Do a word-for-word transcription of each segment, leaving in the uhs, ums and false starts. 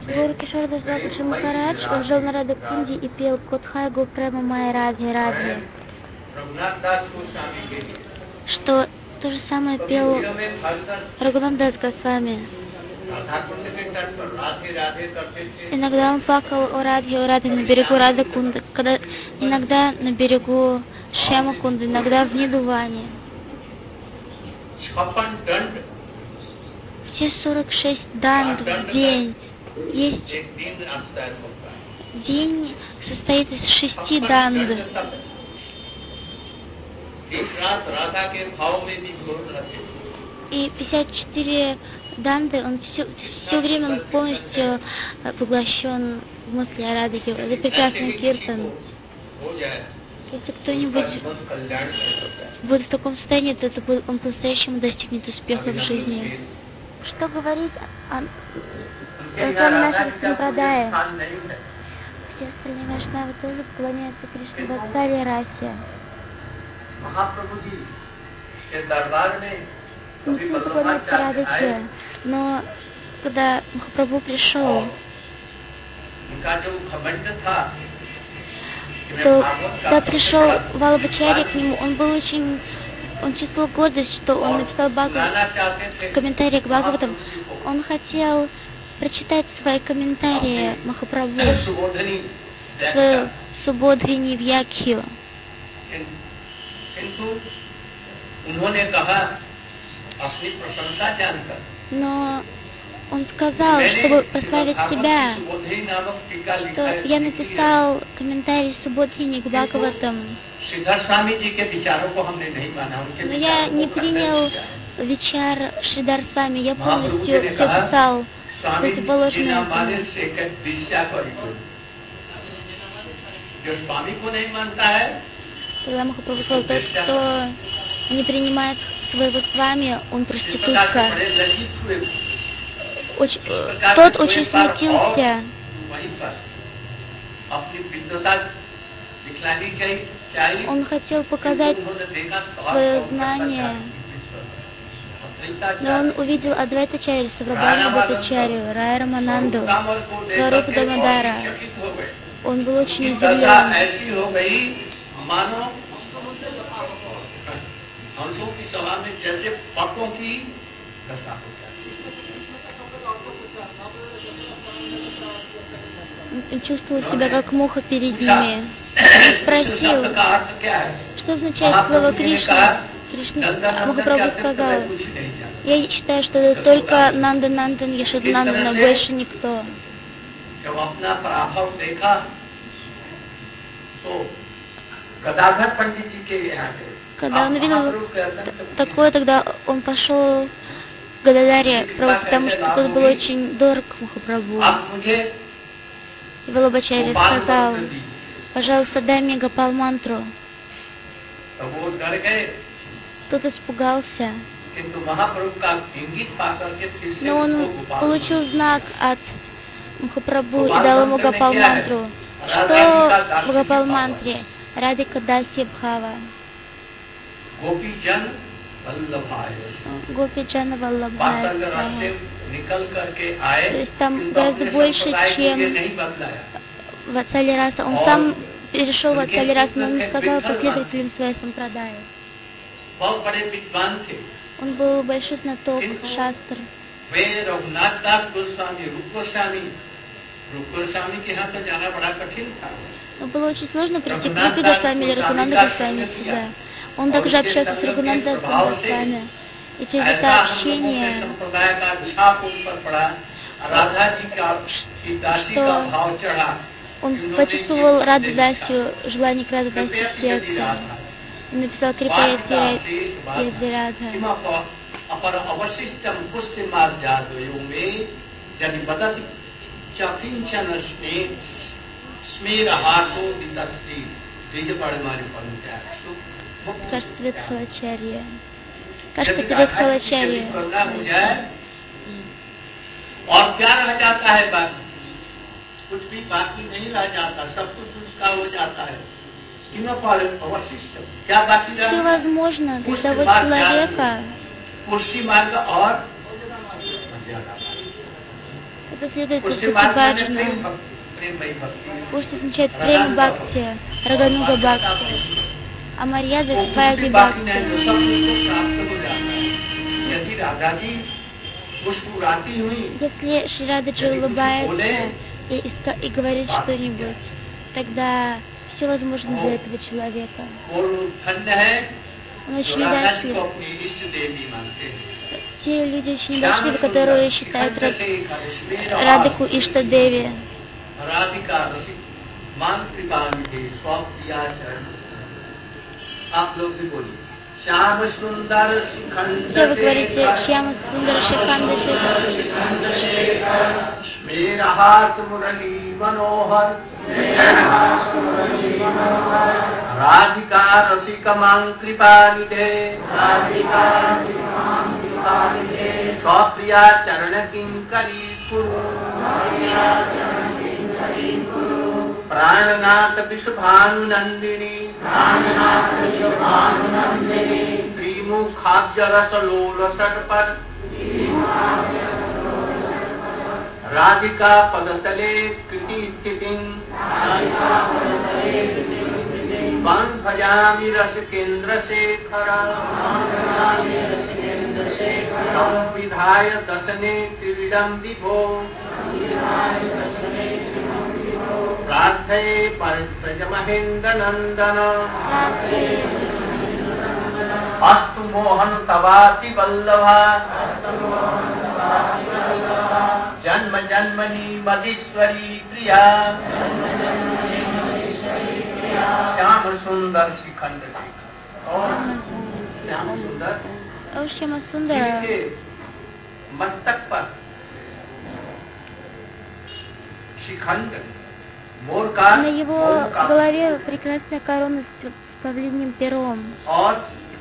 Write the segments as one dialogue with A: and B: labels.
A: Гуру Кишордас Бхакти Махарадж, он жил на Радакунде и пел Котхайгу Према Майя Радхе Радхе. Что то же самое пел Рагунандас Госвами. Иногда он плакал о Радхе, о Радхе на берегу Радакунды, когда иногда на берегу Шьямакунды, иногда в Нидуване. Все сорок шесть данд в день. Есть день состоит из шести данд. И пятьдесят четыре данды, он все, все время он полностью поглощен в мысли о Радхе. Это прекрасный киртан. Если кто-нибудь будет в таком состоянии, то это будет, он по-настоящему достигнет успеха в жизни. Что говорить о, о самом нашем Сампрадае? Все остальные вайшнавы тоже поклоняются Кришне Ватсалия расе. Не все поклоняются Радхе, но когда Махапрабху пришел, то когда пришел Валабхачарья к нему, он был очень, он чувствовал гордость, что он написал Бхагават, комментарии к Бхагаватам. Он хотел прочитать свои комментарии Махапрабху, свою Субодхини Вьякхью. Но он сказал, чтобы прославить себя, что я написал комментарий Субодхини к Бхагаватам. Но я не принял Вичар Шридар Свами, я полностью все писал противоположное этому. Когда Махапрабху сказал, тот, кто не принимает своего Свами, он проститутка. Очень, тот очень смутился. Он хотел показать свое знание, но он увидел Адвайтачарью, Саврабхану Бхаттачарью, Рая Рамананду, Сварупа Дамодара. Он был очень удивлен. Он чувствовал себя как муха перед ними. Он спросил, что означает слово Кришна. Кришна Махапрабху сказал, я считаю, что это только Нанда Нандан, Яшода Нандан, но больше никто. Когда он увидел такое, тогда он пошел к Гададаре, потому что тот был очень дорог Махапрабху. И Валабхачарья сказал, пожалуйста, дай мне Гопал мантру. Тот испугался. Но он получил знак от Махапрабху и дал ему Гопал мантру. Что в Гопал мантре? Радхика Дасья Бхава. Гопи-джана Валлабхая. То есть там гораздо больше, чем Ватсали раса. Он сам перешел в Ватсали расу, но он не сказал последователям своей сампрадаи. Он был большой знаток шастр. Но было очень сложно прийти к Рупе Госвами или Рагунанда Госвами сюда. Он также общался с Рагунандасом Госвами. И через это общение, что он почувствовал Радхадасию, желание к Радхадасе в сердце. И написал Крипая Радха. Каштвит Халачарья. Каштвит Халачарья.
B: और क्या रह जाता है बाकी? कुछ भी बाकी नहीं रह जाता, सब कुछ उसका हो जाता है. क्या बाकी रह?
A: Все возможно для того человека, Это следует
B: उससे
A: из
B: बात मैंने
A: Баджана.
B: प्रेम भक्ति प्रेममयी भक्ति
A: Пусть означает прем бхакти, рагануга бхакти, а Марьяда Свайги
B: बाकी नहीं
A: бхакти.
B: तो सब कुछ प्राप्त हो जाता है। यदि राधा जी मुस्कुराती हुई
A: Если Шри Рададжи улыбается и, иска- и говорит что-нибудь, тогда все возможно для этого человека.
B: वो धन्य है
A: Он
B: जो
A: очень
B: राधा जी
A: счастлив.
B: को अपनी इष्ट देवी मानते हैं।
A: Те люди очень счастливы, которые считают Рад- Радхику Ишта Деви.
B: राधिका रसिक मान कृपा निधि स्वाप दिया चरण। आप लोग भी बोलिए श्याम सुंदर शिखंड
A: Все вы говорите Шьяма Сундара Шиханда Шиханда.
B: मेरा हाथ मुरली मनोहर राधिका रसिक मान कृपा निधे स्वप्रिया चरण किंकरी कुरु प्राणनाथ विश्वभानु नंदिनी त्रिमुखाब्ज रस लोल सटपट राधिका पदतले कृति स्थिति वन भजामि रस केंद्र शेखर संविधाय दशने क्रीडम विभो प्रार्थये पंकज महेंद्र नंदन अस्तु मोहन तवाति वल्लभा जन्म जन्मनि मदीश्वरी प्रिया श्याम सुंदर शिखंड और श्याम सुंदर
A: О, Шьяма Сундара.
B: जिनके मस्तक पर शिखंड मोर का
A: На его голове прекрасная корона с павлиним пером.
B: और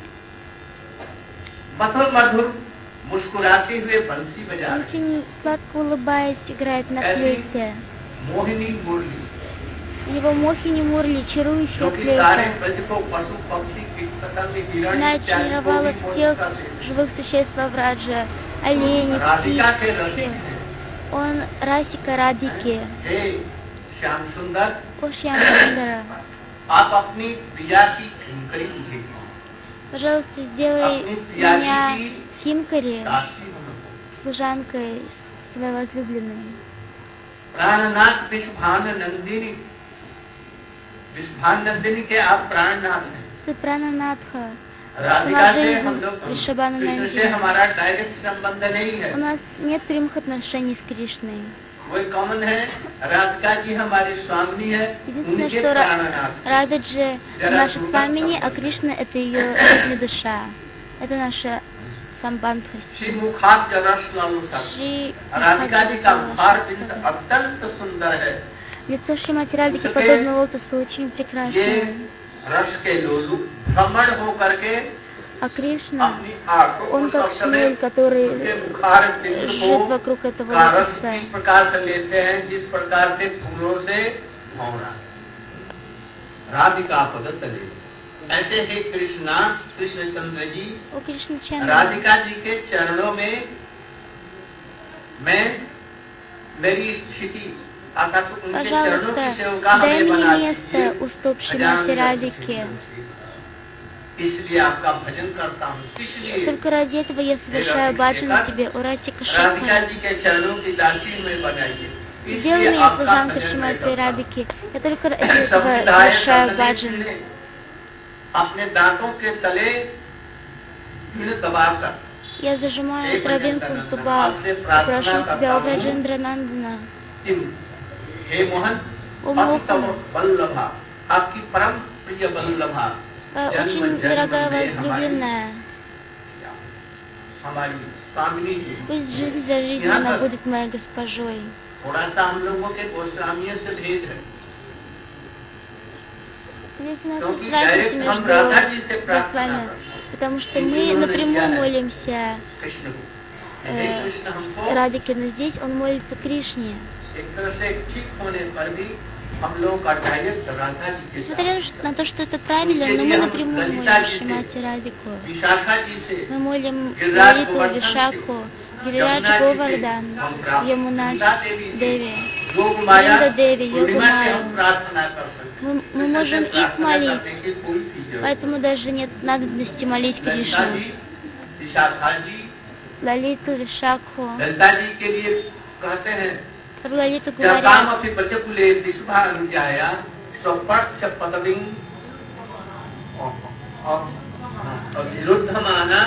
B: मधुर मधुर मुस्कुराते हुए बंसी बजा रहे
A: Очень сладко улыбаясь, играет на флейте.
B: मोहिनी मुरली
A: Его Мохини Мурли, чарующая
B: जो कि सारे
A: флейта.
B: ब्रज को पशु पक्षी कीट पतंग हिरण
A: Она
B: इत्यादि को
A: очаровала
B: भी मोहित
A: всех
B: करते।
A: живых существ во Врадже, оленей,
B: राधिका के
A: птиц.
B: रसिक हैं।
A: Он Расика Радики.
B: हे श्याम सुंदर
A: О, Шьяма Сундара.
B: आप अपनी प्रिया की खिंकरी मुझे
A: Пожалуйста, сделай
B: अपनी प्रिया
A: меня
B: की
A: Химкари,
B: दासी बनो।
A: служанкой своей возлюбленной.
B: प्राणनाथ विश्वभान नंदिनी विश्वभान नंदिनी के आप प्राणनाथ हैं।
A: Ты Прананатха.
B: राधिका से हम लोग
A: Вишабхана
B: कृष्ण से
A: Нандини.
B: हमारा डायरेक्ट संबंध नहीं है।
A: У нас нет прямых отношений с Кришной.
B: वही कॉमन है। राधिका जी हमारी स्वामिनी है,
A: Единственное,
B: उनके
A: что Ра-
B: प्राणनाथ हैं।
A: Рададжи наша Свамини, а Кришна это ее родная душа. Это наша самбандха.
B: श्री मुखाब्ज रस लालसा।
A: Шри
B: राधिका जी का मुखार बिंद अत्यंत सुंदर है।
A: Лицо Шримати Радики подобно лотосу, очень
B: ये
A: прекрасное.
B: रस के लोलू भ्रमण हो करके
A: А Кришна,
B: अपनी आंखों
A: он
B: को
A: как
B: सब समय
A: шмель, который
B: उनके मुखार बिंद
A: жжет
B: को
A: вокруг этого
B: का रस
A: лотоса.
B: इस प्रकार से लेते हैं जिस प्रकार से फूलों से भौरा। राधिका पदत ले ऐसे ही कृष्णा कृष्णचंद्र जी
A: О Кришна Чандра,
B: राधिका जी के चरणों में मैं मेरी स्थिति आकाश उनके चरणों की सेवका
A: пожалуйста, дай
B: हमें बना
A: мне место
B: दीजिए।
A: у стоп Шримати Радики.
B: इसलिए आपका भजन करता हूँ। इसलिए
A: Только ради этого я совершаю баджану тебе, о Радика
B: राधिका
A: Шиха.
B: जी के चरणों की दासी में बनाइए।
A: Сделай
B: इसलिए
A: меня
B: आपका
A: служанкой
B: भजन मैं
A: Шримати
B: करता हूँ।
A: Радики. Я только ради этого
B: संविधायक
A: совершаю
B: संतति
A: баджану.
B: ने अपने दांतों के तले भीड़ दबाकर
A: Я зажимаю травинку в зубах. Прошу тебя, о Браджендра Нандана.
B: हे मोहन
A: О
B: अतितम
A: Мохан,
B: वल्लभा आपकी परम प्रिय वल्लभा
A: очень дорогая возлюбленная.
B: हमारी स्वामिनी जी
A: Пусть жизнь за жизнь она будет моей госпожой.
B: थोड़ा सा हम लोगों के गोस्वामी से भेद है
A: Здесь у нас
B: क्योंकि
A: есть разница
B: डायरेक्ट हम
A: между
B: राधा जी से प्रार्थना
A: Госвами,
B: करते हैं
A: потому что мы напрямую молимся
B: कृष्ण को
A: э,
B: हे कृष्ण हमको
A: Радике, но здесь он молится Кришне.
B: एक तरह से ठीक होने पर भी हम लोग का डायरेक्ट राधा जी के
A: Несмотря
B: साथ
A: на то, что это правильно, но мы напрямую молим Шримати Радику.
B: विशाखा जी से
A: Мы молим
B: गिरिराज
A: Лалиту,
B: गोवर्धन
A: Вишаку,
B: से
A: Гирирадж Говардан, Ямуна Деви,
B: योग
A: Вринда
B: माया
A: Деви, Йогу
B: पूर्णिमा से
A: Майю.
B: हम प्रार्थना कर सकते
A: Мы,
B: हैं।
A: мы можем их
B: प्रार्थना
A: молить,
B: करने की कोई भी जरूरत
A: поэтому даже нет надобности молить
B: नहीं। ललिता
A: Кришну.
B: जी, विशाखा जी,
A: Лалиту, Вишакху,
B: ललिता जी के लिए कहते हैं
A: про Лалиту
B: जगाम
A: говорят,
B: अपनी बचकुले दिशभानुजाया स्वपक्ष पदविं और विरुद्धमाना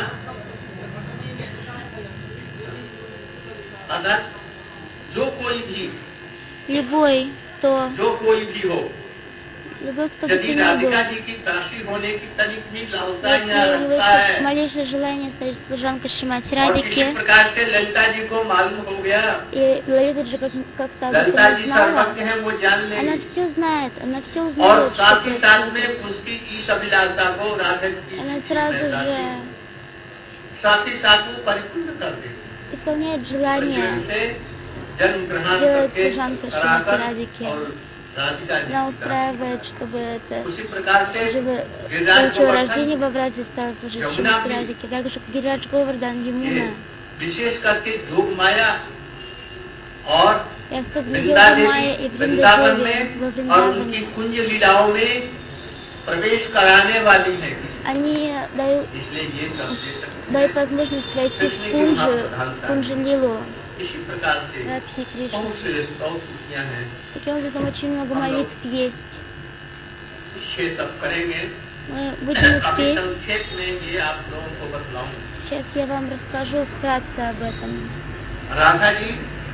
B: अगर जो कोई भी
A: любой, кто,
B: जो कोई भी हो,
A: любой, кто бы
B: यदि
A: ты ни был,
B: राधिका जी की दासी होने की तनिक भी लालसा
A: если
B: या
A: у него
B: रखता
A: есть
B: है
A: малейшее желание стать служанкой Шримати
B: और किसी
A: Радхики,
B: प्रकार से ललिता जी को मालूम हो गया,
A: и Лалита же как- как-то об
B: ललिता
A: этом
B: जी
A: знала,
B: सर्वज्ञ है, वो जान
A: она
B: ले
A: все знает, она все
B: और
A: узнает, что
B: साथ ही साथ में
A: происходит.
B: उसकी इस अभिलाषा को राधा की
A: Она
B: इच्छा
A: сразу
B: में डाल
A: же
B: दी। साथ ही साथ वो परिपूर्ण कर दे
A: исполняет желание,
B: से जन्म ग्रहण
A: делает
B: करके
A: служанкой
B: कराकर
A: Шримати Радхики.
B: और राधिका जी
A: Она
B: की
A: устраивает, чтобы это
B: उसी प्रकार से
A: живо
B: गिरिराज
A: получил
B: गोवर्धन
A: рождение в бразе, стал служить
B: Ямуна
A: Шримати
B: भी
A: Радхики. Также как Гирирадж Говардан,
B: ये
A: Ямуна.
B: विशेष करके योग माया और
A: И особенно
B: वृंदा
A: Йога Майя и
B: देवी
A: Вринда
B: वृंदावन
A: Деви
B: में
A: во
B: और उनकी
A: Вриндаване.
B: कुंज लीलाओं में प्रवेश कराने वाली है,
A: Они дают,
B: इसलिए ये सब दे सकते
A: дают
B: हैं।
A: возможность войти
B: कृष्ण
A: в
B: की
A: Кунджи,
B: महाप्रधानता है।
A: Кунджи-лилу,
B: इसी प्रकार से
A: Радхи Кришны.
B: बहुत से बहुत खुशियाँ हैं,
A: Таким образом, очень много
B: हम लोग
A: молитв есть.
B: ये सब करेंगे।
A: Мы будем
B: अभी
A: успеть.
B: संक्षेप में ये आप लोगों को बतलाऊं।
A: Сейчас я вам расскажу вкратце об этом.
B: राधा जी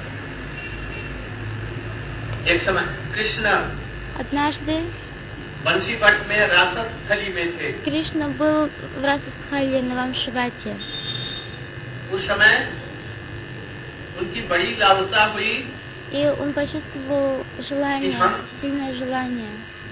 B: एक समय कृष्ण
A: Однажды
B: बंसीपट में रासत थली में थे।
A: Кришна был в Расадхале на Вамшивате.
B: उस समय उनकी बड़ी लालसा हुई
A: И он почувствовал желание,
B: हाँ।
A: сильное желание,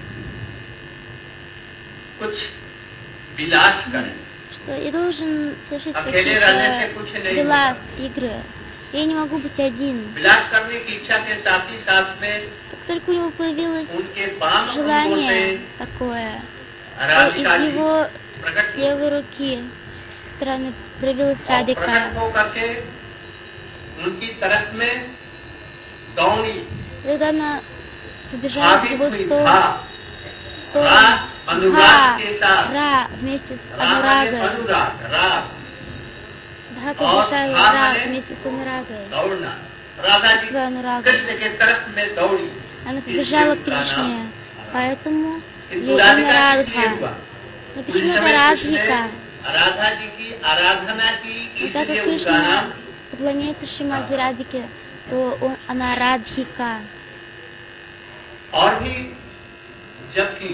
B: कुछ विलास करें,
A: что я должен совершить
B: अकेले रहने से
A: какие-то
B: कुछ नहीं
A: дела,
B: होता।
A: игры. Я не могу быть один.
B: विलास करने की इच्छा के साथ ही साथ में
A: Как только у него появилось
B: उनके बाम अंगों
A: желание
B: से
A: такое, то
B: राधिका
A: из
B: जी
A: его
B: प्रकट हुई।
A: левой руки стороны проявилась
B: और
A: Радика.
B: प्रकट होकर के उनकी तरफ में दौड़ी
A: Когда она побежала в
B: भावित
A: его
B: हुई
A: сторону,
B: था
A: то
B: रा अनुराग के साथ
A: Ра вместе с
B: रा माने
A: Анурагой.
B: अनुराग राग
A: Дха
B: और
A: побежала
B: रा
A: Ра
B: माने
A: вместе с Анурагой.
B: दौड़ना। राधा जी
A: С Анурагой.
B: कृष्ण के तरफ में दौड़ी,
A: Она побежала к
B: इसलिए उसका नाम
A: Кришне, поэтому
B: किंतु
A: ей
B: राधिका जी के लिए
A: Анурадха.
B: हुआ।
A: Но
B: उस
A: почему это
B: समय कृष्ण
A: Радхика?
B: राधा जी की आराधना की,
A: И так
B: इसलिए
A: как
B: उनका
A: Кришна
B: नाम
A: поклоняется Шримати Радхике, то он, она Радхика.
B: और भी जबकि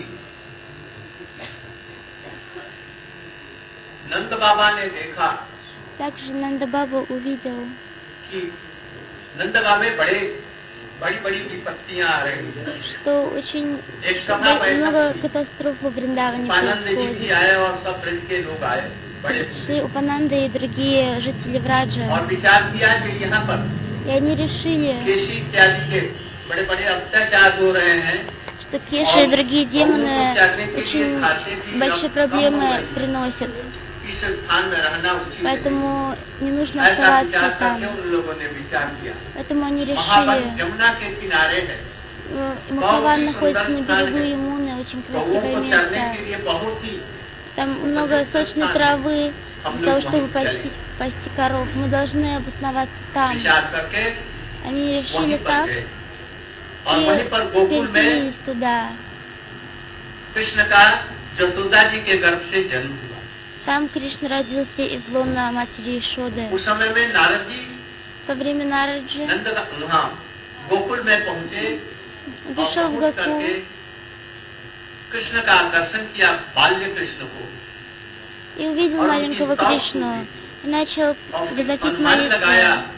B: नंद बाबा ने देखा
A: Также Нанда Баба увидел,
B: कि नंद बाबा में बड़े बड़ी बड़ी विपत्तियां आ रही हैं।
A: что очень
B: एक सभा
A: много
B: बैठक
A: катастроф во Вриндаване
B: उपानंद जी भी
A: происходит.
B: आए और सब ब्रज के लोग आए बड़े,
A: Шри Упананда и другие жители Враджа.
B: और विचार किया कि यहाँ पर
A: И они решили,
B: केशी इत्यादि के बड़े बड़े अत्याचार हो रहे हैं,
A: что Кеша и другие демоны очень большие проблемы приносят.
B: इस स्थान में रहना उचित है।
A: Поэтому не нужно
B: ऐसा
A: оставаться
B: विचार करके
A: там.
B: उन लोगों ने विचार किया।
A: Поэтому они
B: महावन
A: решили.
B: यमुना के किनारे है,
A: э, Махаван находится на берегу Ямуны, очень
B: गौओं
A: красивое
B: को चरने
A: место.
B: के लिए बहुत ही
A: Там много сочной травы для того, чтобы пасти, пасти коров. Мы должны обосноваться там.
B: विचार करके
A: Они
B: वहीं
A: решили
B: पर
A: так
B: गए और वहीं पर
A: и
B: गोकुल में
A: переселились туда.
B: कृष्ण का जसोदा जी के गर्भ से जन्म हुआ।
A: Там Кришна родился из лона матери Ишоды.
B: उस समय में नारद जी
A: Во время Нараджи
B: नंद वहाँ गोकुल में पहुँचे
A: он
B: और
A: пришел в
B: पहुँच करके
A: Гокул
B: कृष्ण का दर्शन किया, बाल्य कृष्ण को,
A: и увидел
B: और
A: маленького
B: उनकी
A: Кришну и начал
B: और फिर
A: возносить
B: अनुमान लगाया
A: молитву.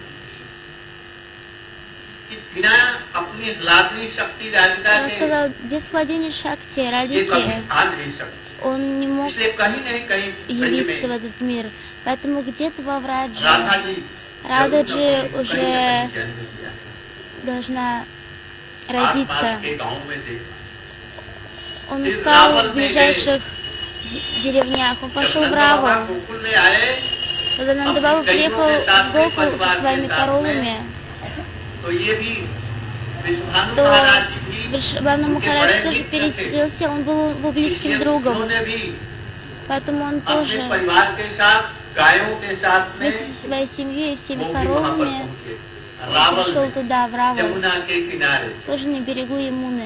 B: कि बिना अपनी लादनी शक्ति राधिका
A: Он
B: के
A: сказал, без владения Шакти,
B: ये कभी
A: Радики,
B: आ नहीं सकती।
A: он не мог
B: इसलिए कहीं नहीं कहीं ब्रज
A: явиться в
B: में
A: этот мир. Поэтому где-то во Врадже
B: राधा जी
A: Радha
B: जरूर
A: जी
B: न कहीं
A: уже
B: न कहीं जन्म लिया।
A: должна
B: आसपास
A: родиться.
B: के गाँव में देखा,
A: Он
B: फिर
A: искал
B: रावण
A: в
B: में
A: ближайших де- деревнях. Он
B: जब
A: пошел в
B: नंद बाबा
A: Раву.
B: गोकुल में आए
A: Когда Нанда-баба приехал в Гокул со своими коровами,
B: तो ये भी विश्वभानु
A: то
B: महाराज जी भी
A: Вришабхану
B: उनके
A: Махарадж
B: बड़े
A: тоже
B: मित्र थे।
A: переселился, он был его близким
B: इसलिए
A: другом,
B: उन्होंने भी
A: поэтому он
B: अपने
A: тоже
B: परिवार के साथ गायों के साथ में
A: вместе со своей семьей и всеми
B: वो भी वहाँ पर
A: коровами
B: पहुँचे रावल
A: пришел
B: में,
A: туда, в Равал,
B: यमुना के किनारे।
A: тоже на берегу Ямуны.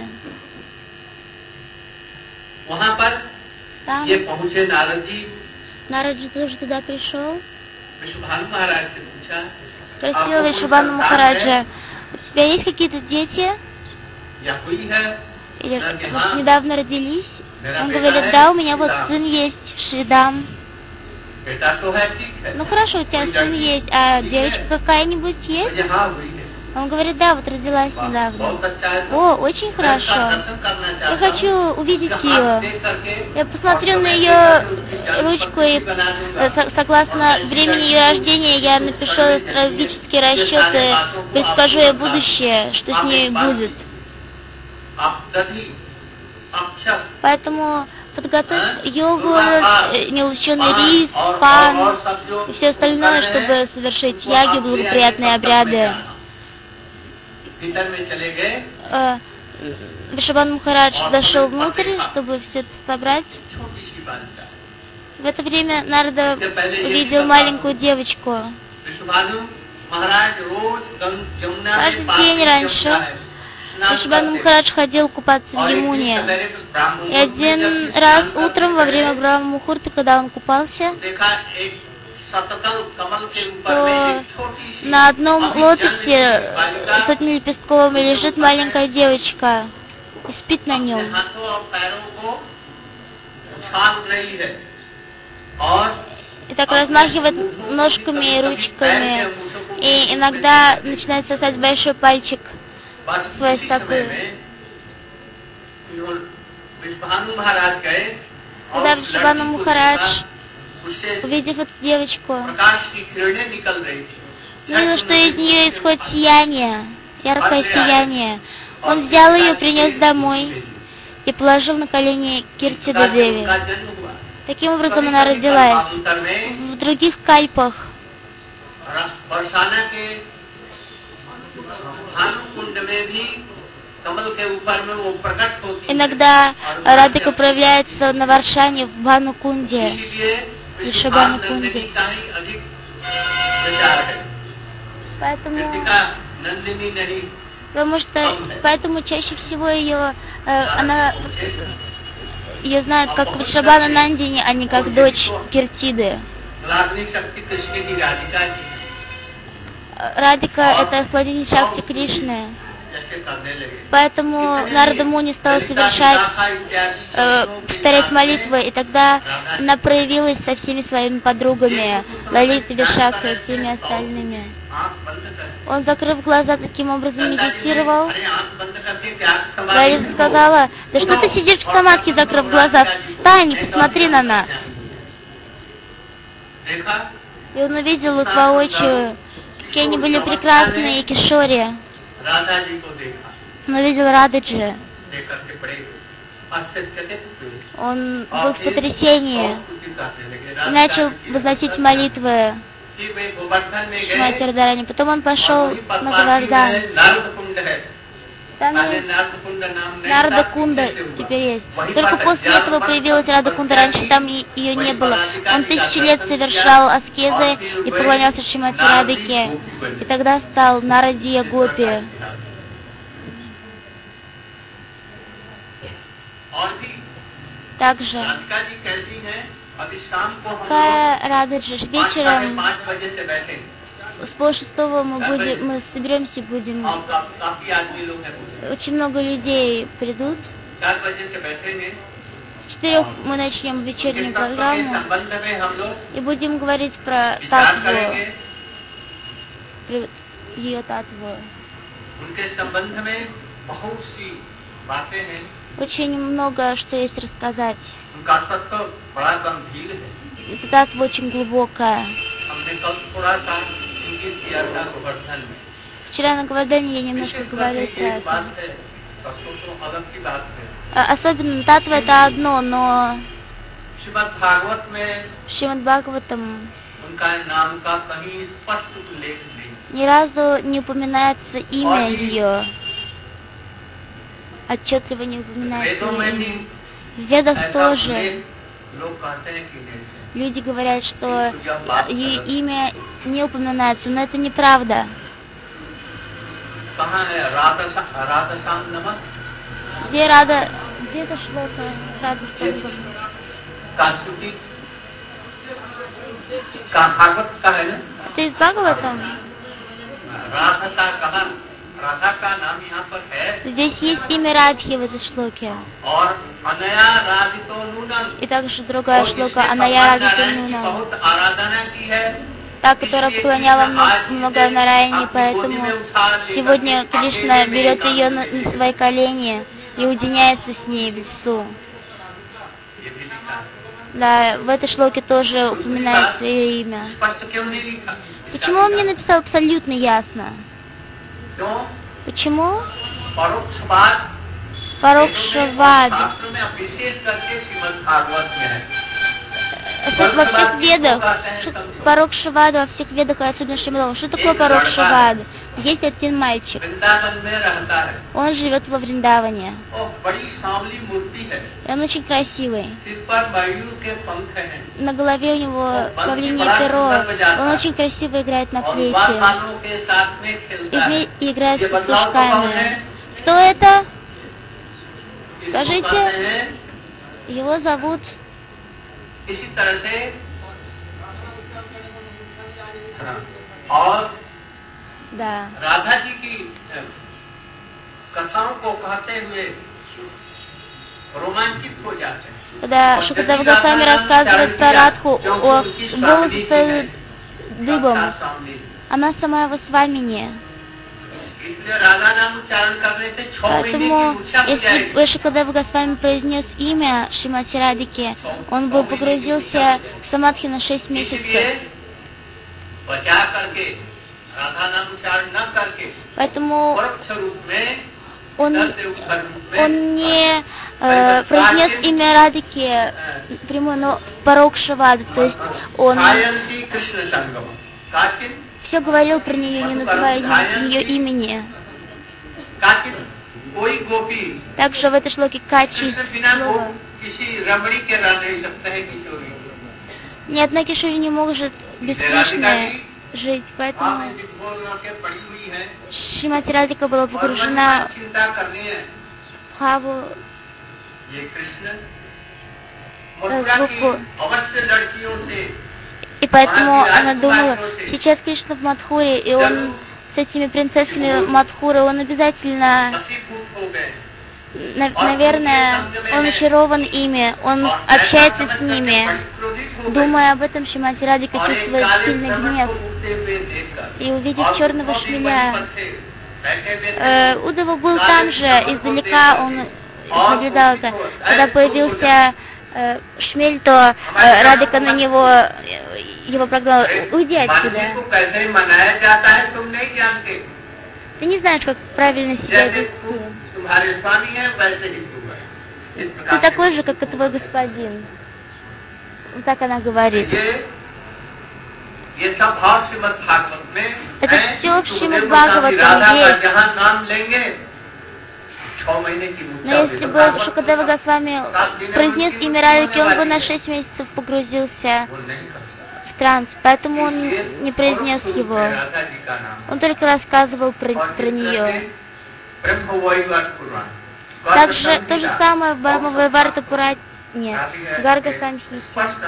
B: वहाँ पर
A: Там
B: ये पहुँचे नारद जी,
A: Нараджи тоже туда пришел,
B: विश्वभानु महाराज से पूछा
A: спросил Вришабхану Махараджа, у тебя есть какие-то дети?
B: या हुई है?
A: Или
B: Да,
A: вот
B: हाँ,
A: недавно родились?
B: मेरा
A: Он
B: बेटा
A: говорит,
B: है,
A: да, у меня вот
B: श्रीराम।
A: сын есть, Шридам.
B: बेटा तो है, ठीक है।
A: Ну хорошо, у тебя
B: कोई
A: сын
B: लड़की
A: есть, а
B: हुई
A: девочка
B: है?
A: какая-нибудь
B: तो
A: есть?
B: ये हाँ हुई है।
A: Он говорит, да, вот родилась
B: वाह,
A: недавно.
B: बहुत अच्छा है।
A: О, очень
B: मैं
A: хорошо.
B: उसका दर्शन करना
A: Я
B: चाहता हूँ।
A: хочу увидеть
B: उसका हाथ
A: ее.
B: देख करके
A: Я посмотрю
B: और
A: на
B: समय
A: ее
B: देख करके उसकी जन्म
A: ручку и
B: पत्रिका बना दूंगा।
A: э, со- согласно времени ее рождения я напишу астрологические расчеты, предскажу ей будущее, что с ней будет.
B: आप दधी, अक्षत,
A: Поэтому подготовь
B: А?
A: йогу,
B: Сурабхат,
A: э, неученый
B: पान
A: рис,
B: और- और-
A: пан
B: और सब जो
A: и все остальное,
B: कर रहे
A: чтобы
B: हैं,
A: совершить
B: वो
A: яги,
B: आप ले
A: благоприятные
B: आइए, सब सब
A: обряды.
B: में जाना। भीतर में चले गए,
A: Э, Вришабхан Махарадж зашел внутрь, чтобы все это собрать.
B: छोटी सी बालिका।
A: В это время Нарада увидел маленькую девочку.
B: विश्वभानु महाराज रोज गंग- यमुना
A: Каждый
B: के पास
A: день
B: में
A: раньше
B: जमुना है, स्नान
A: Вришабхан
B: करते हैं।
A: Махарадж ходил купаться в
B: और एक दिन
A: Ямуне.
B: सवेरे तो ब्राह्मण
A: И
B: मुहूर्त में
A: один
B: जब
A: раз
B: स्नान
A: утром
B: करते
A: во время
B: थे,
A: Брахма Мухурта, когда он купался,
B: देखा एक शतकल कमल के ऊपर
A: что
B: में एक छोटी सी
A: на одном
B: अभी
A: лотосе
B: जन्म बालिका
A: сотни лепестков лежит маленькая девочка и спит на
B: अपने
A: нем.
B: हाथों और पैरों को उछाल रही है और
A: И так размахивает ножками и ручками. И иногда начинает сосать большой пальчик
B: बस
A: своей
B: उसी
A: стопы.
B: समय में इन्होंने- विश्वभानु महाराज गए और
A: Когда
B: उस
A: Вришабхану
B: लड़की को
A: Махарадж,
B: देखा, उससे
A: увидев эту девочку,
B: प्रकाश की किरणें निकल रही थी।
A: видел, что из нее исходит сияние, яркое сияние. Он взял ее, принес домой и положил на колени Киртида Деви.
B: उनका जन्म हुआ।
A: Таким образом она родилась.
B: उत्तर में
A: В других кальпах
B: बरसाना के भानु कुंड में भी कमल के ऊपर में वो प्रकट होती है।
A: иногда Радхика проявляется на Варшане в Бану-кунде.
B: इसीलिए
A: Вришабхану
B: नंदिनी
A: кунде.
B: का ही अधिक विचार है।
A: Поэтому,
B: कृतिका नंदिनी नहीं,
A: потому что, поэтому чаще всего ее, э, она, ее знают как Вришабхана Нандини, а не как дочь Киртиды.
B: रागनी शक्ति कृष्ण की राधिका जी
A: Радика — это освободитель Шакти Кришны.
B: जैसे करने लगे।
A: Поэтому Нарада Муни стал совершать, э, повторять молитвы, и тогда она проявилась со всеми своими подругами, Лалитой, Вишакхой и всеми остальными.
B: आँख बंद कर।
A: Он, закрыв глаза, таким образом медитировал.
B: अरे आँख बंद करके क्या समाधि
A: Лалита сказала: да что ты сидишь в самадхи, закрыв глаза, встань и посмотри на нас.
B: देखा
A: И он увидел их воочию, какие они были прекрасные, и Кишори.
B: राधा जी को देखा,
A: Он увидел Рададжи.
B: देख करके बड़े आश्चर्यचकित हुए
A: Он был
B: और
A: в
B: फिर
A: потрясении
B: बहुत स्तुति करने लगे।
A: и
B: राधा
A: начал
B: जी की
A: возносить
B: स्तुति
A: молитвы
B: कि वे गोवर्धन में गए
A: Шримати Радharани. Потом он
B: और
A: пошел
B: वही
A: на
B: पद्मावती
A: Гавардан.
B: में नारद कुंड है।
A: Там
B: पहले नारद कुंड नाम नहीं
A: Нарада
B: था,
A: Кунда
B: पीछे से हुआ।
A: теперь есть.
B: वहीं
A: Только
B: पर
A: после
B: हजार
A: этого
B: वर्ष
A: появилась
B: तक
A: Рада Кунда. Раньше
B: तपस्या
A: там
B: की।
A: и- ее не
B: वहीं
A: было.
B: पर
A: Он
B: राधिका जी
A: тысячи
B: का
A: лет
B: दर्शन
A: совершал
B: किया,
A: аскезы
B: और फिर
A: и
B: वे
A: поклонялся Шримати
B: नारदी
A: Радике.
B: गोपी बनी।
A: И тогда стал Нарадия Гопи.
B: और भी
A: Также
B: राधिका जी कहती हैं, अभी शाम को हम लोग
A: Кая Рададжи
B: पाँच साढ़े
A: вечером
B: पाँच बजे से बैठे
A: с полшестого мы будем, мы соберемся, будем.
B: और का- काफी आदमी लोग हैं।
A: Очень много людей придут.
B: चार बजे से बैठेंगे।
A: С четырех мы начнем вечернюю
B: इस तत्व के
A: программу
B: संबंध में हम लोग
A: и будем говорить про
B: विचार
A: татву,
B: करेंगे।
A: про ее татву.
B: उनके संबंध में बहुत सी बातें हैं।
A: Очень много что есть рассказать.
B: उनका तत्व बड़ा गंभीर है।
A: Эта татва очень глубокая.
B: हमने कल थोड़ा सा इंगित किया था गोवर्धन में।
A: Вчера на Гавардане я немножко
B: विशेष
A: говорила
B: बात
A: про
B: है, एक बात
A: это.
B: है, तत्व तो अलग की बात है।
A: А- Особенно татва это одно, но
B: श्रीमद् भागवत में
A: в Шримад Бхагаватам
B: वो उनका नाम का कहीं स्पष्ट उल्लेख नहीं।
A: Ни разу не упоминается имя ее. Отчетливо не упоминается
B: वेदों में
A: ее
B: भी
A: имя. В Ведах
B: ऐसा
A: тоже
B: उल्लेख लोग कहते हैं कि नहीं है।
A: люди говорят, что ее имя не упоминается, но это неправда.
B: कहाँ है राधा राधा शाम नमक
A: Где Рада, где это шлока Рада Шангам?
B: कांस्टिट्यूट का भागवत का है ना।
A: Это из Бхагаватам?
B: राधा का कहा राधा का नाम यहाँ पर है।
A: Здесь есть имя Радхи в этой шлоке.
B: और अनया राधितो नूनम।
A: И также другая шлока Аная Радхито Нунам.
B: बहुत आराधना की है।
A: Та, которая поклоняла много Нараяне, поэтому сегодня Кришна берет ее на, на свои колени и уединяется с ней в лесу. Да, в этой шлоке тоже упоминается ее имя. Почему он мне написал абсолютно ясно? Почему? Парокшавад. Во всех ведах, Парокшавада во всех ведах, особенно Шримадом. Что такое Парокшавад? Есть один мальчик. Он живет во Вриндаване. И он очень красивый. На голове у него павлинье перо. Он очень красиво играет на флейте. И играет с пастушками. Кто это? Скажите. Его зовут...
B: इसी तरह से और
A: да.
B: राधा जी की कथाओं को कहते हुए रोमांचित हो जाते हैं।
A: Когда Шукадева Госвами рассказывает про Радху, о волосы стоят дыбом, она сама его с вами не. Поэтому, если бы Шукадева Госвами произнес имя Шримати Радхики, он бы погрузился в самадхи на шесть месяцев. Поэтому он, он не э, произнес имя Радхики прямое, но Парокшавад, то есть он все говорил про нее, не называя ее имени. Также в этой шлоке Качи слово. Ни одна кишури не может без Кришны жить, поэтому Шримати Радхика была погружена в Бхаву, звуку. И поэтому она думала, сейчас Кришна в Мадхуре, и он с этими принцессами Мадхуры, он обязательно, наверное, он очарован ими, он общается с ними. Думая об этом, Шримати Радхика чувствует сильный гнев. И увидев черного шмеля, э, Удава был там же, издалека он наблюдал это. Когда появился э, шмель, то э, Радхика на него, его прогнал: уйди отсюда. Ты не знаешь, как правильно себя вести. Ты такой же, как и твой господин. Вот так она говорит. Это все в Шримад Бхагаватам есть. Но если бы Шукадева Госвами произнес имя Радхики, он бы на шесть месяцев погрузился в транс, поэтому он не произнес его. Он только рассказывал про, про нее. Также то же самое в Брахма-вайварта Пуране, Гарга Самхите.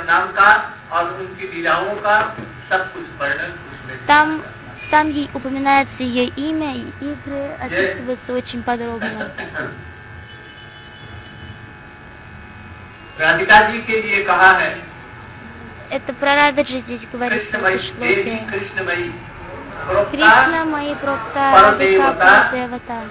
A: Там, там ей упоминается ее имя, и игры описываются очень подробно. Это про Рададжи здесь говорится в этой шлоке. Кришна мои прокта, Радхика Парадевата.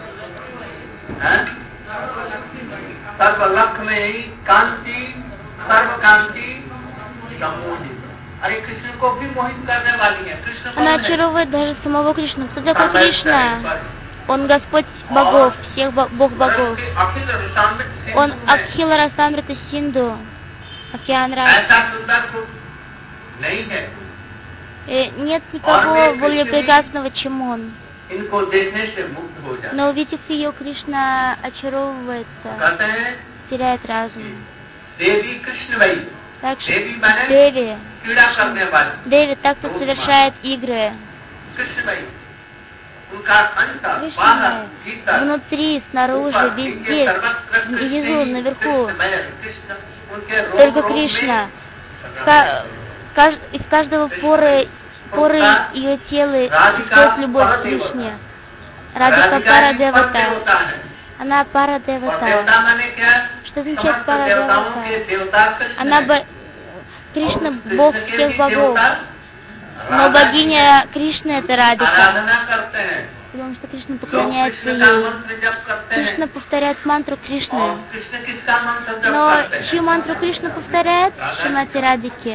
A: Она очаровывает даже самого Кришну. Кто такой Кришна? Он Господь богов, всех бог богов. Он Акхила Расамрита Синду, океан Рас. И нет никого более прекрасного, чем он.
B: इनको देखने से मुक्त हो जाते हैं।
A: Но увидев ее, Кришна очаровывается,
B: कहते हैं
A: теряет разум.
B: देवी कृष्ण भाई
A: Так что
B: देवी माने
A: Деви,
B: क्रीड़ा करने वाली
A: Деви, так кто совершает игры.
B: कृष्ण भाई उनका अंतर
A: Кришна,
B: बाहर भीतर
A: внутри, снаружи,
B: ऊपर,
A: везде,
B: इनके सर्वत्र कृष्ण
A: внизу,
B: ही
A: наверху,
B: कृष्णमय है। कृष्ण उनके रोम
A: только
B: रोम
A: Кришна.
B: में
A: Ка- каж- Из каждого поры, поры ее тела исходит любовь к Кришне. Радика пара девата. Она пара
B: और
A: девата.
B: देवता माने क्या?
A: Что означает
B: समस्त
A: пара
B: देवताओं के
A: девата?
B: देवता कृष्ण
A: Она
B: है।
A: бо- Кришна
B: और
A: бог
B: कृष्ण के
A: всех
B: भी
A: богов.
B: देवता
A: Но
B: राधा
A: богиня Кришны это Радика.
B: आराधना करते हैं।
A: Потому что Кришна
B: लोग
A: поклоняется
B: कृष्ण का
A: ей.
B: मंत्र जप करते
A: Кришна
B: हैं
A: повторяет мантру
B: और
A: Кришны.
B: कृष्ण किसका मंत्र जप
A: Но
B: करते हैं?
A: чью мантру Кришна повторяет? Шримати Радики.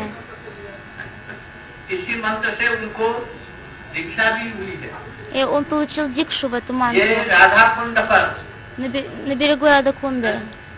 B: इसी मंत्र से उनको दीक्षा भी हुई है।
A: И он получил дикшу в эту
B: ये
A: мантру
B: राधा कुंड पर
A: на, бе- на берегу Радакунды.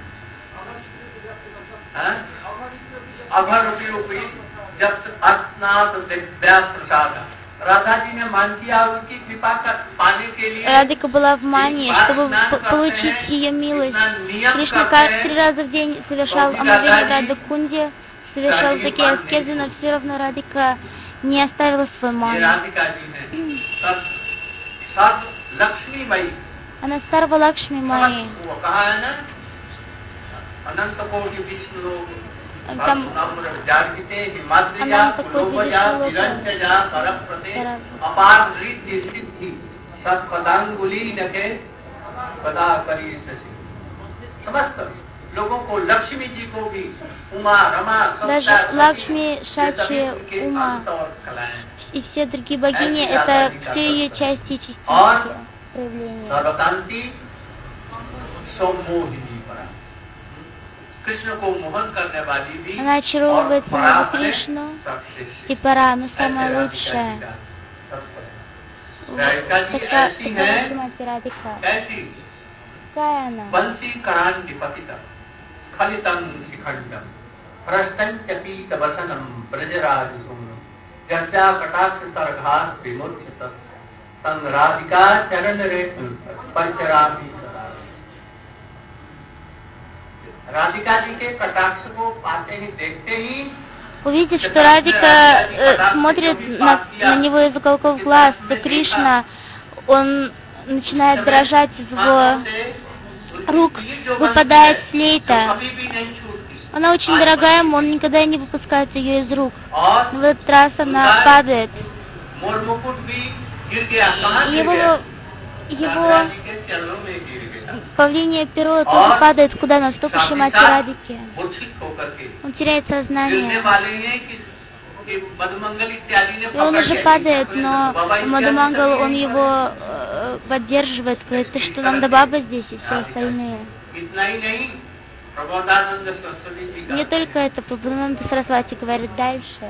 B: हाँ? अभर रूपी जब अस्नात दिव्या प्रसाद राधा जी ने मान किया उनकी कृपा कर पाने के लिए
A: Радика была в мании, чтобы п- получить ее милость. Кришна ка- три раза в день совершал омовение в Радакунде, совершал такие аскезы, но все равно Радика не оставила свой
B: ये
A: мани.
B: राधिका जी ने सब सब लक्ष्मीमयी
A: Она Сарва Лакшми Майи.
B: समस्त वो कहा है ना अनंत कोटि विष्णु लोग
A: Там
B: नम्र जागृते हिमाद्रिजा
A: अनंत कोटि
B: कुलोभजा
A: विष्णु लोग
B: विरंजजा सरप्रते
A: तरफ।
B: अपार रिद्धि सिद्धि सत्पदांगुली नखे पदा करी शशि समस्त लोगों को लक्ष्मी जी को भी उमा रमा
A: даже Лакшми, Шачи, Ума и все другие богини, это все ее части и частички проявления.
B: सर्वकांति सोमोहिनी परा कृष्ण को मोहन करने वाली भी
A: Она очаровывает
B: और
A: самого
B: पराग में
A: Кришну
B: सबसे श्रेष्ठ।
A: и Пара, но
B: ऐसे
A: самая
B: राधिका
A: лучшая.
B: जी का सबसे। राधिका जी
A: Такая
B: ऐसी है
A: Шримати Радика.
B: कैसी
A: Какая она?
B: बंसी करांडि पतिता खलितं शिखंडम प्रस्तंच पीत वसनम ब्रजराज सुमनम जर्जा कटाक्ष सरघास विमुचित संग राधिका चरण रेतु पंचरापि सदा। राधिका जी के कटाक्ष को पाते ही देखते ही
A: Увидев, что Радика э, смотрит на, на него из уголков глаз, то Кришна, он начинает дрожать из его рук, выпадает флейта. Она очень дорогая ему, он никогда не выпускает ее из рук. В этот раз она падает. Его, его павлинье перо тоже падает куда на стопу Шримати Радики. Он теряет сознание. И он уже падает, но Мадхумангал, он его э, поддерживает, говорит, ты что, нам до баба здесь и все остальные. Не только это, Прабхупада Сарасвати говорит дальше.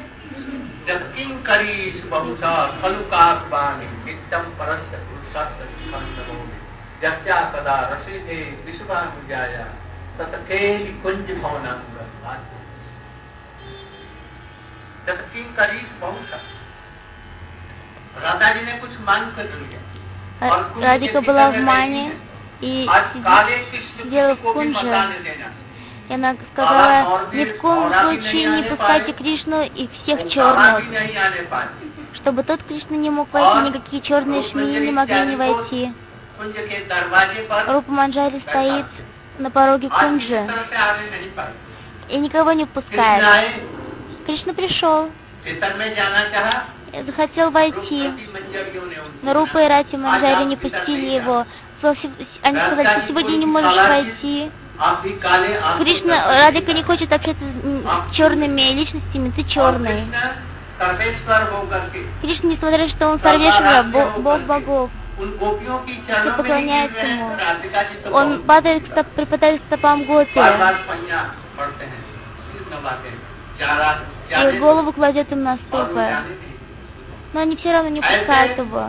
B: राधा जी ने कुछ मांग कर लिया।
A: Радика была в мане и сидела в кунже. И она сказала, ни в коем случае не пускайте Кришну и всех черных. Чтобы тот Кришна не мог войти, никакие черные шмии не могли не войти. Рупа Манджари стоит на пороге кунджи и никого не пускает. Кришна пришел и захотел войти, но Рупа и Рати Манджари не пустили его. Они сказали, ты сегодня не можешь войти. Кришна, Радика не хочет общаться с черными личностями, ты черный. Кришна, несмотря на то, что он Сарвешвара, бог богов, все поклоняются ему. Он падает, припадает к стопам Гопи. И голову кладет им на стопы. Но они все равно не пускают его.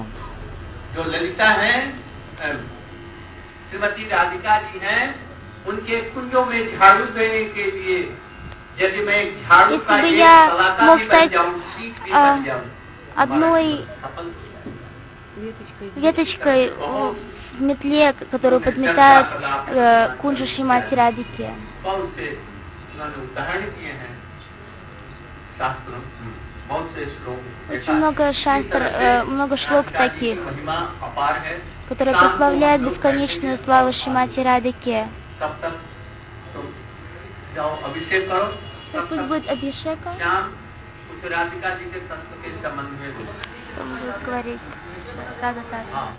B: श्रीमती राधिका जी हैं, उनके कुंजों में झाड़ू देने के लिए यदि मैं एक झाड़ू
A: Если
B: का
A: бы
B: एक
A: я
B: सलाका
A: мог
B: भी बन
A: стать,
B: जाऊं, सीख भी
A: а,
B: बन जाऊं,
A: одной
B: सफल
A: веточкой в в метле, которую подметает э, Кунджу Шримати Радхики.
B: बहुत से उन्होंने उदाहरण दिए हैं शास्त्रों, बहुत से श्लोक
A: Очень много шастр, э, много шлок таких,
B: महिमा अपार है,
A: которые прославляют бесконечную славу Шримати Радхики.
B: तब तक तुम जाओ अभिषेक करो, तब
A: Пусть
B: तक
A: будет Абхишека,
B: शाम उस राधिका जी के तत्व के संबंध में
A: он будет говорить Радha Татва.
B: हाँ